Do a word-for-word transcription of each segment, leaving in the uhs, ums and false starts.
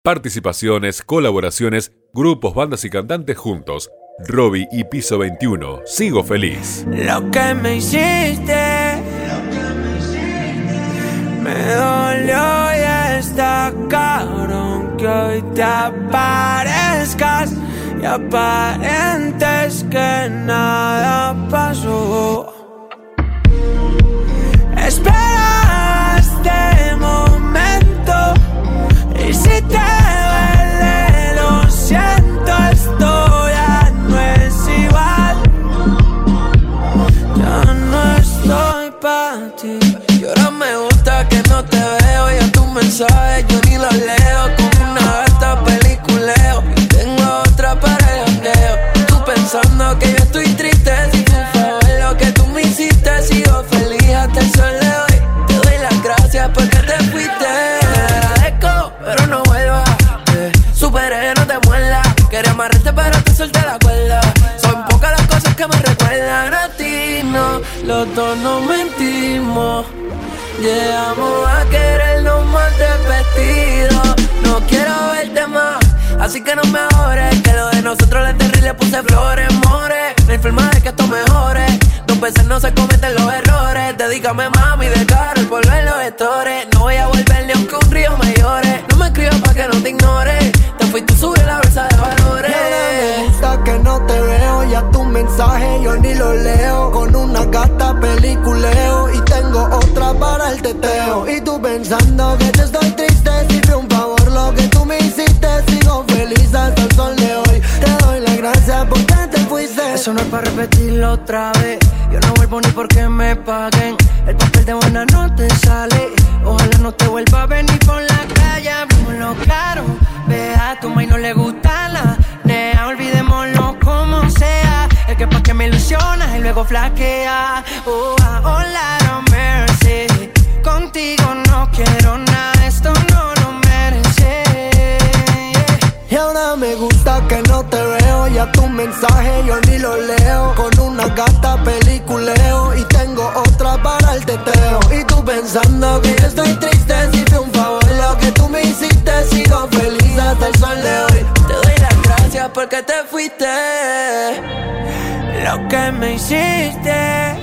Participaciones, colaboraciones, grupos, bandas y cantantes juntos. Robbie y Piso veintiuno. Sigo feliz. Lo que me hiciste, me dolió y está cabrón que hoy te aparezcas y aparentes que nada pasó. Espera este momento y si te duele lo siento, esto ya no es igual. Ya no estoy pa' ti. Y ahora me gusta que no te veo, ya tus mensajes yo ni los leo. Como una gata peliculeo y tengo otra para el jangueo. Tú pensando que yo estoy triste, si tú fue lo que tú me hiciste, sigo feliz hasta el sol de hoy. Te doy las gracias porque te fuiste. Te agradezco, pero no vuelvas. Eh, superé, no te muerdas. Quería amarrarte pero te solté la cuerda. Son pocas las cosas que me recuerdan a ti, no. Los dos nos mentimos. Llegamos a querernos más de vestido. No quiero verte más, así que no me ahores. Que lo de nosotros le terrible le puse flores, more. No hay forma de que esto mejore. Dos veces no se cometen los errores. Dedícame mami de cara el polvo en los gestores. No voy a volver ni aunque un río me llore. No me escribas pa' que no te ignore. Te fuiste, subí la bolsa de valores. Ya me gusta que no te veo, ya tu mensaje yo ni lo leo. Con una gata peliculeo y tengo otra para el teteo. Y tú pensando que te estoy triste, si fue un favor lo que tú me hiciste. Sigo feliz hasta el sol de hoy. Te doy las gracias porque te fuiste. Eso no es para repetirlo otra vez. Yo no vuelvo ni porque me paguen. El papel de buena no te sale. Ojalá no te vuelva a venir por la calle. Hablemoslo claro. Ve a tu maíz no le gusta la nea. Olvidémoslo como sea. El que pa' que me ilusiona y luego flaquea. Oh, ah, hola, no mercy. Contigo no quiero nada. Esto no lo merece. Y ahora me gusta que no te veo, ya tu mensaje yo ni lo leo. Con una gata peliculeo y tengo otra para el teteo. Y tú pensando que yo estoy triste, si fue un favor lo que tú me hiciste. Sigo feliz hasta el sol de hoy. Te doy las gracias porque te fuiste. Lo que me hiciste,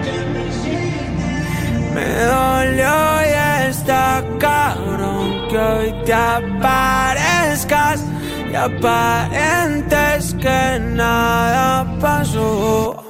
me dolió y está cabrón que hoy te aparezcas y aparentes que nada pasó.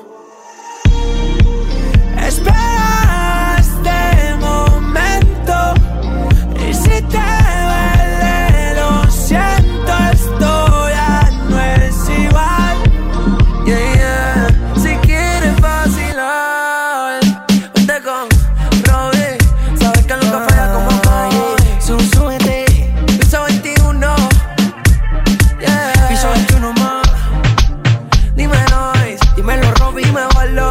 Espera este momento y si te duele lo siento, esto ya no es igual. Yeah, yeah. Si quieres vacilar, ponte con Robbie. Sabes que nunca falla como voy. Súbete, piso veintiuno. Yeah. Piso veintiuno más. Dímelo, dímelo Robbie, me vuelo.